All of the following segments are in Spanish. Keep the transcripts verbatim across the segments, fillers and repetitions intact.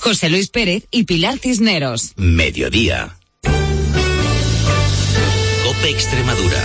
José Luis Pérez y Pilar Cisneros. Mediodía. COPE Extremadura.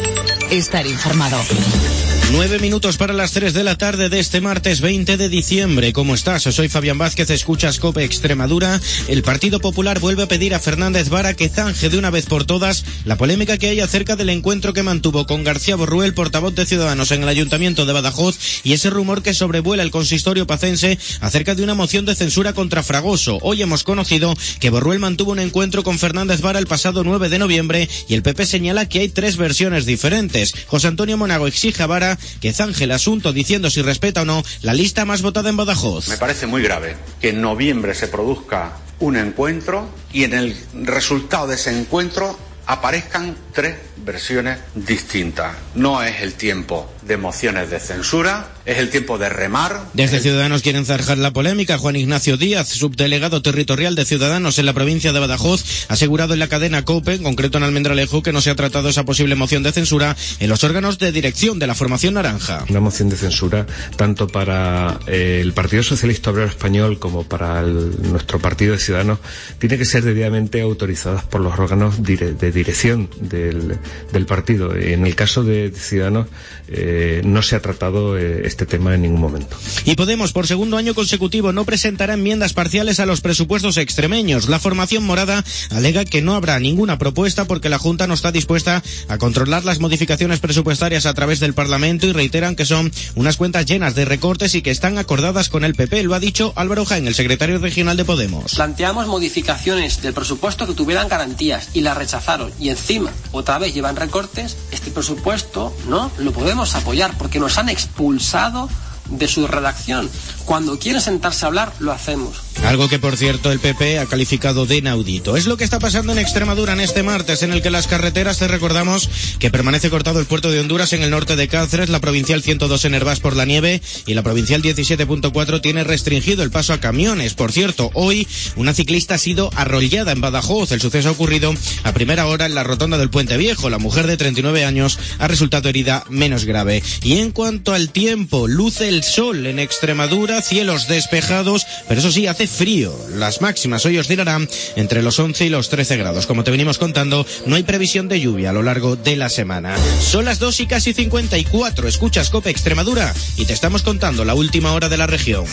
Estar informado. Nueve minutos para las tres de la tarde de este martes veinte de diciembre. ¿Cómo estás? Soy Fabián Vázquez, escuchas COPE Extremadura. El Partido Popular vuelve a pedir a Fernández Vara que zanje de una vez por todas la polémica que hay acerca del encuentro que mantuvo con García Borruel, portavoz de Ciudadanos en el Ayuntamiento de Badajoz, y ese rumor que sobrevuela el consistorio pacense acerca de una moción de censura contra Fragoso. Hoy hemos conocido que Borruel mantuvo un encuentro con Fernández Vara el pasado nueve de noviembre y el P P señala que hay tres versiones diferentes. José Antonio Monago exige a Vara que zanje el asunto diciendo si respeta o no la lista más votada en Badajoz. Me parece muy grave que en noviembre se produzca un encuentro y en el resultado de ese encuentro aparezcan tres versiones distintas. No es el tiempo de mociones de censura, es el tiempo de remar. Desde Ciudadanos quieren zanjar la polémica. Juan Ignacio Díaz, subdelegado territorial de Ciudadanos en la provincia de Badajoz, ha asegurado en la cadena COPE, en concreto en Almendralejo, que no se ha tratado esa posible moción de censura en los órganos de dirección de la formación naranja. Una moción de censura tanto para eh, el Partido Socialista Obrero Español como para el, nuestro partido de Ciudadanos tiene que ser debidamente autorizadas por los órganos dire, de dirección del, del partido. En el caso de, de Ciudadanos eh, no se ha tratado eh, este tema en ningún momento. Y Podemos, por segundo año consecutivo, no presentará enmiendas parciales a los presupuestos extremeños. La formación morada alega que no habrá ninguna propuesta porque la Junta no está dispuesta a controlar las modificaciones presupuestarias a través del Parlamento y reiteran que son unas cuentas llenas de recortes y que están acordadas con el P P. Lo ha dicho Álvaro Jaén, el secretario regional de Podemos. Planteamos modificaciones del presupuesto que tuvieran garantías y las rechazaron. Y encima, otra vez llevan recortes. Este presupuesto no lo podemos apoyar porque nos han expulsado de su redacción. Cuando quieren sentarse a hablar, lo hacemos. Algo que, por cierto, el P P ha calificado de inaudito. Es lo que está pasando en Extremadura en este martes, en el que las carreteras, te recordamos que permanece cortado el puerto de Honduras en el norte de Cáceres, la provincial ciento dos en Hervás por la nieve y la provincial diecisiete punto cuatro tiene restringido el paso a camiones. Por cierto, hoy una ciclista ha sido arrollada en Badajoz. El suceso ha ocurrido a primera hora en la rotonda del Puente Viejo. La mujer de treinta y nueve años ha resultado herida menos grave. Y en cuanto al tiempo, luce el sol en Extremadura, cielos despejados, pero eso sí, hace frío. Las máximas hoy oscilarán entre los once y los trece grados. Como te venimos contando, no hay previsión de lluvia a lo largo de la semana. Son las dos y casi cincuenta y cuatro. Escuchas COPE Extremadura y te estamos contando la última hora de la región.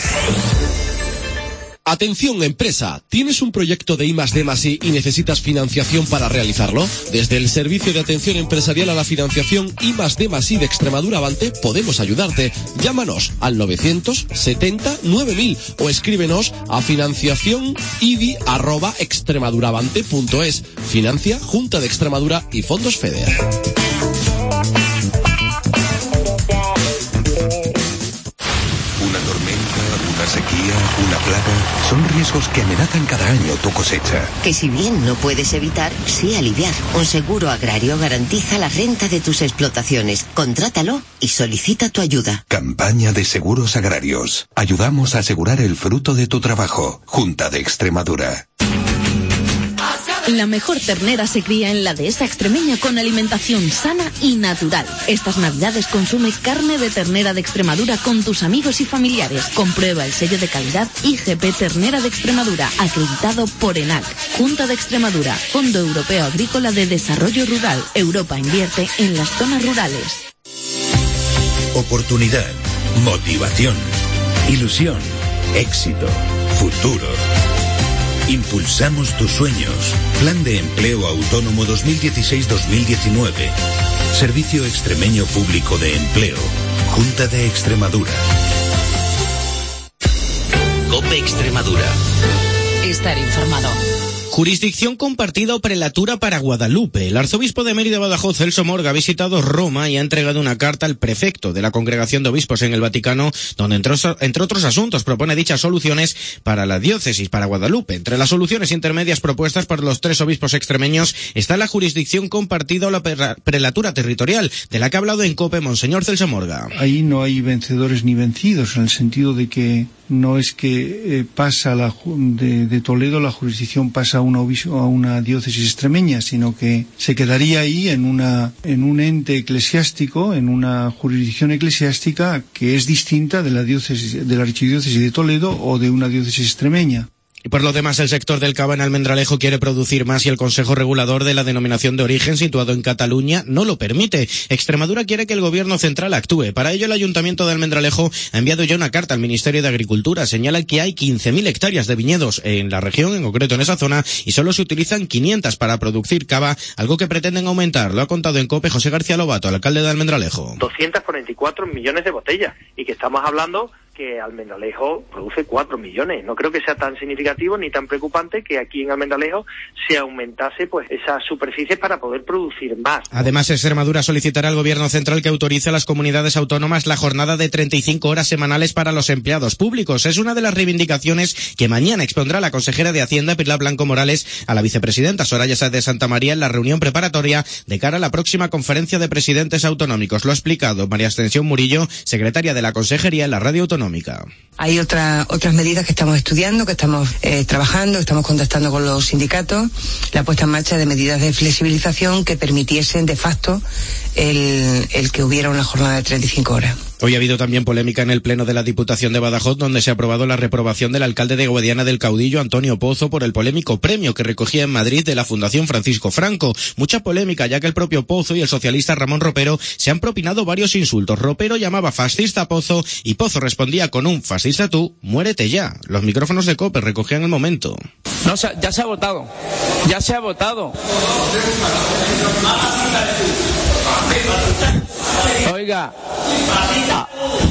Atención empresa, ¿tienes un proyecto de I más D más I y necesitas financiación para realizarlo? Desde el Servicio de Atención Empresarial a la Financiación I más D más I de Extremadura Avante podemos ayudarte. Llámanos al novecientos setenta nueve mil o escríbenos a financiación ibi arroba extremaduravante punto es. Financia Junta de Extremadura y Fondos FEDER. Una sequía, una plaga, son riesgos que amenazan cada año tu cosecha. Que si bien no puedes evitar, sí aliviar. Un seguro agrario garantiza la renta de tus explotaciones. Contrátalo y solicita tu ayuda. Campaña de seguros agrarios. Ayudamos a asegurar el fruto de tu trabajo. Junta de Extremadura. La mejor ternera se cría en la dehesa extremeña con alimentación sana y natural. Estas navidades consume carne de ternera de Extremadura con tus amigos y familiares. Comprueba el sello de calidad I G P Ternera de Extremadura, acreditado por ENAC. Junta de Extremadura, Fondo Europeo Agrícola de Desarrollo Rural. Europa invierte en las zonas rurales. Oportunidad, motivación, ilusión, éxito, futuro. Impulsamos tus sueños. Plan de Empleo Autónomo dos mil dieciséis dos mil diecinueve. Servicio Extremeño Público de Empleo. Junta de Extremadura. COPE Extremadura. Estar informado. Jurisdicción compartida o prelatura para Guadalupe. El arzobispo de Mérida Badajoz, Celso Morga, ha visitado Roma y ha entregado una carta al prefecto de la Congregación de Obispos en el Vaticano, donde entre, entre otros asuntos propone dichas soluciones para la diócesis, para Guadalupe. Entre las soluciones intermedias propuestas por los tres obispos extremeños está la jurisdicción compartida o la prelatura territorial, de la que ha hablado en COPE Monseñor Celso Morga. Ahí no hay vencedores ni vencidos, en el sentido de que no es que eh, pasa la, de, de Toledo, la jurisdicción pasa a una, a una diócesis extremeña, sino que se quedaría ahí en una en un ente eclesiástico, en una jurisdicción eclesiástica que es distinta de la diócesis, de la archidiócesis de Toledo o de una diócesis extremeña. Y por lo demás, el sector del cava en Almendralejo quiere producir más y el Consejo Regulador de la Denominación de Origen, situado en Cataluña, no lo permite. Extremadura quiere que el Gobierno central actúe. Para ello, el Ayuntamiento de Almendralejo ha enviado ya una carta al Ministerio de Agricultura. Señala que hay quince mil hectáreas de viñedos en la región, en concreto en esa zona, y solo se utilizan quinientas para producir cava, algo que pretenden aumentar. Lo ha contado en COPE José García Lobato, el alcalde de Almendralejo. doscientos cuarenta y cuatro millones de botellas, y que estamos hablando que Almendralejo produce cuatro millones. No creo que sea tan significativo ni tan preocupante que aquí en Almendralejo se aumentase pues esas superficies para poder producir más. Además, Extremadura solicitará al Gobierno central que autorice a las comunidades autónomas la jornada de treinta y cinco horas semanales para los empleados públicos. Es una de las reivindicaciones que mañana expondrá la consejera de Hacienda, Pilar Blanco Morales, a la vicepresidenta Soraya Sáez de Santa María en la reunión preparatoria de cara a la próxima conferencia de presidentes autonómicos. Lo ha explicado María Ascensión Murillo, secretaria de la Consejería en la Radio Autonómica. Hay otra, otras medidas que estamos estudiando, que estamos eh, trabajando, estamos contactando con los sindicatos, la puesta en marcha de medidas de flexibilización que permitiesen de facto el, el que hubiera una jornada de treinta y cinco horas. Hoy ha habido también polémica en el Pleno de la Diputación de Badajoz, donde se ha aprobado la reprobación del alcalde de Guadiana del Caudillo, Antonio Pozo, por el polémico premio que recogía en Madrid de la Fundación Francisco Franco. Mucha polémica, ya que el propio Pozo y el socialista Ramón Ropero se han propinado varios insultos. Ropero llamaba fascista a Pozo y Pozo respondía con un fascista tú, muérete ya. Los micrófonos de COPE recogían el momento. No, ya se ha votado. Ya se ha votado. Oiga. Ah.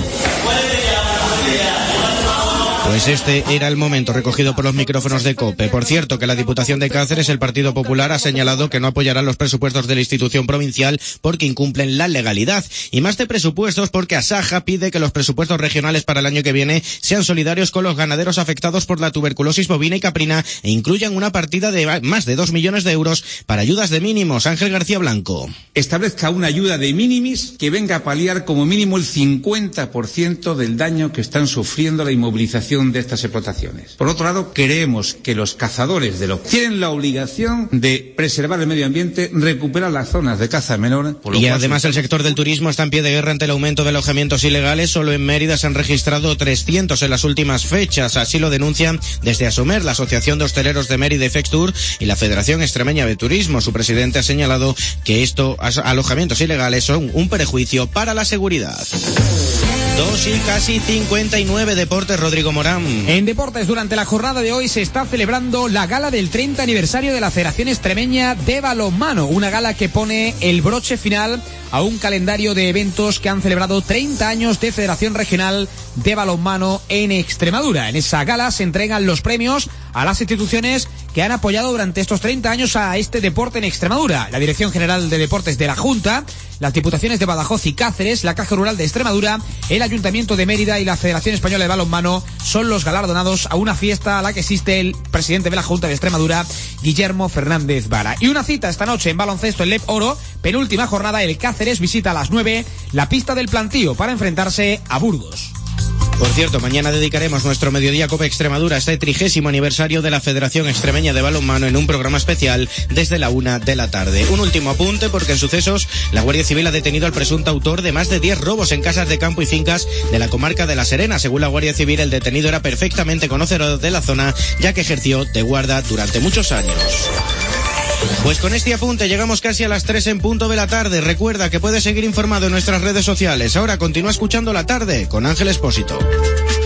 Pues este era el momento recogido por los micrófonos de COPE. Por cierto, que la Diputación de Cáceres, el Partido Popular, ha señalado que no apoyará los presupuestos de la institución provincial porque incumplen la legalidad. Y más de presupuestos porque Asaja pide que los presupuestos regionales para el año que viene sean solidarios con los ganaderos afectados por la tuberculosis bovina y caprina e incluyan una partida de más de dos millones de euros para ayudas de mínimos. Ángel García Blanco. Establezca una ayuda de minimis que venga a paliar como mínimo el cincuenta por ciento del daño que están sufriendo la inmovilización de estas explotaciones. Por otro lado, creemos que los cazadores de los tienen la obligación de preservar el medio ambiente, recuperar las zonas de caza menor. Por lo y cual además el sector del turismo está en pie de guerra ante el aumento de alojamientos ilegales. Solo en Mérida se han registrado trescientos en las últimas fechas. Así lo denuncian desde Asomer, la Asociación de Hosteleros de Mérida y Fextur, y la Federación Extremeña de Turismo. Su presidente ha señalado que estos alojamientos ilegales son un perjuicio para la seguridad. Dos y casi cincuenta y nueve. Deportes, Rodrigo Morán. En deportes, durante la jornada de hoy se está celebrando la gala del treinta aniversario de la Federación Extremeña de Balonmano, una gala que pone el broche final a un calendario de eventos que han celebrado treinta años de Federación Regional de Balonmano en Extremadura. En esa gala se entregan los premios a las instituciones que han apoyado durante estos treinta años a este deporte en Extremadura. La Dirección General de Deportes de la Junta, las Diputaciones de Badajoz y Cáceres, la Caja Rural de Extremadura, el Ayuntamiento de Mérida y la Federación Española de Balonmano son los galardonados a una fiesta a la que asiste el presidente de la Junta de Extremadura, Guillermo Fernández Vara. Y una cita esta noche en baloncesto en Lep Oro, penúltima jornada, el Cáceres visita a las nueve la pista del Plantío para enfrentarse a Burgos. Por cierto, mañana dedicaremos nuestro Mediodía Cope Extremadura a este trigésimo aniversario de la Federación Extremeña de Balonmano en un programa especial desde la una de la tarde. Un último apunte, porque en sucesos la Guardia Civil ha detenido al presunto autor de más de diez robos en casas de campo y fincas de la comarca de La Serena. Según la Guardia Civil, el detenido era perfectamente conocedor de la zona, ya que ejerció de guarda durante muchos años. Pues con este apunte llegamos casi a las tres en punto de la tarde. Recuerda que puedes seguir informado en nuestras redes sociales. Ahora continúa escuchando La Tarde con Ángel Expósito.